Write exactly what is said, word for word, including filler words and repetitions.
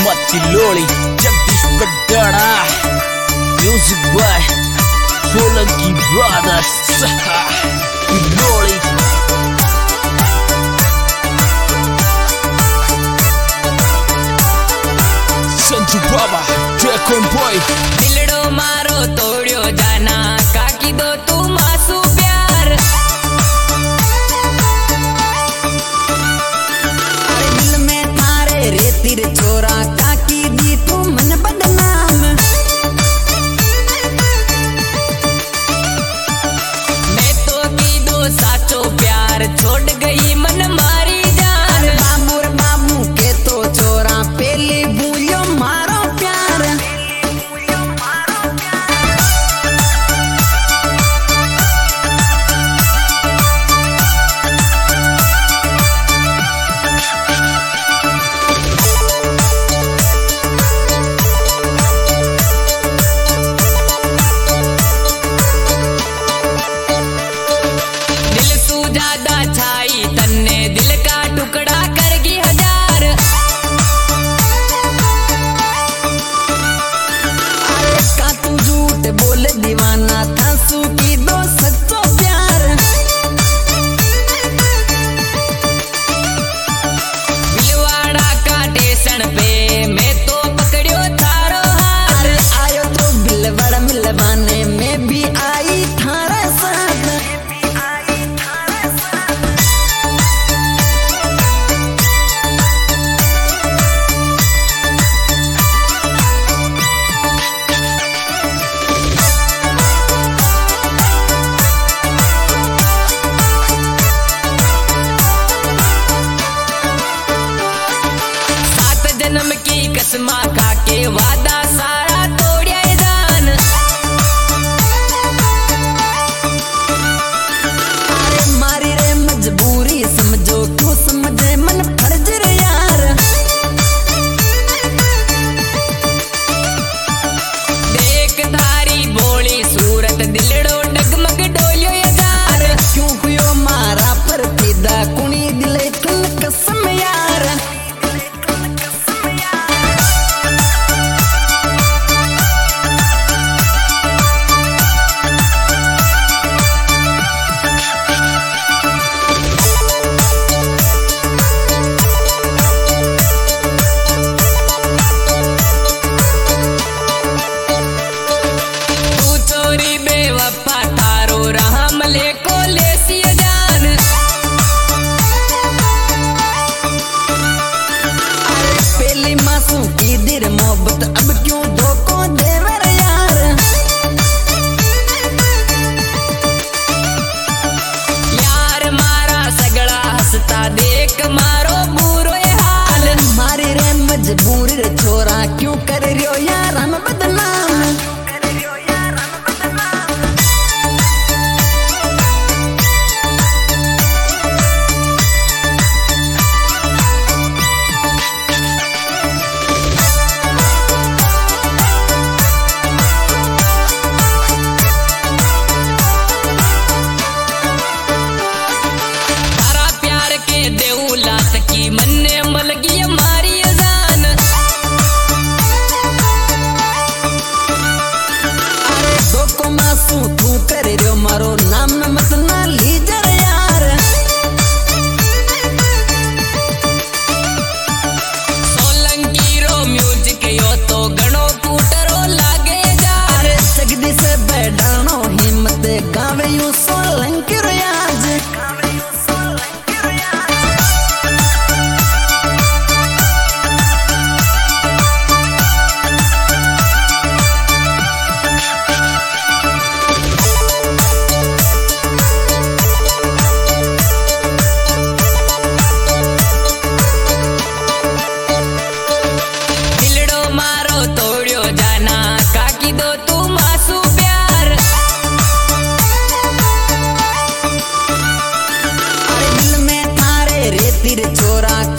मत्ती लोड़ी Jagdish Paddana music by Solanki brothers लोड़ी संजू बाबा ड्रैगन बॉय दिलड़ो मारो तोड़ियो जाना काकी दो तू मासू प्यार अरे दिल में थारे रे तिर छोरा काकी दी तू मन बदनाम मैं तो की दो साचो प्यार छोड़ गई मन मारी जान बाबू रे बाबू के तो छोरा पहले भूलियो मारो प्यार दिल सू ज्यादा छाई तन्ने दिल का टुकड़ा करगी हजार अरे का तू झूठ बोले दीवाना था सू की दो सच्चो प्यार बिलवाड़ा का स्टेशन पे मैं तो पकड़ियो थारो हार आयो तो बिलवाड़ा मिलवाने में भी आई थारा साथ सात जन्म की कसमा खा के वादा सारा तोड़िया जान अरे मारी रे मजबूरी समझो क्यों समझे मन फर्ज रे यार देख धारी बोली सूरत दिलड़ो डगमग डोलियो ये जान क्यों हुयो मारा पर फिदा कुणी दिले कल कसम यार तू चोरी बेवफा थारो रहम ले को लेसी जान अरे पहली मासूम की दिल मोहब्बत अब क्यों धोखो देवे रे यार यार मारा सगड़ा हंसता देख मारो बुरो ये हाल मारी रे मजबूर रे छोरा क्यों कर रियो यार हम बदनाम तारा प्यार के देउलात की मन्ने मलगी मारी जान अरे धोको मासू तू कर रियो मारो नाम मत ना लीजर यार सोलंकी रो म्यूजिक यो तो गणो कूटरो लागे जार सगदी से बैठानो हिम्मत गावे यू सोलंकी रो याज दिलड़ो मारो तोड़ियो जाना काकी दो तू मासू प्यार अरे दिल में थारे रे तिर छोरा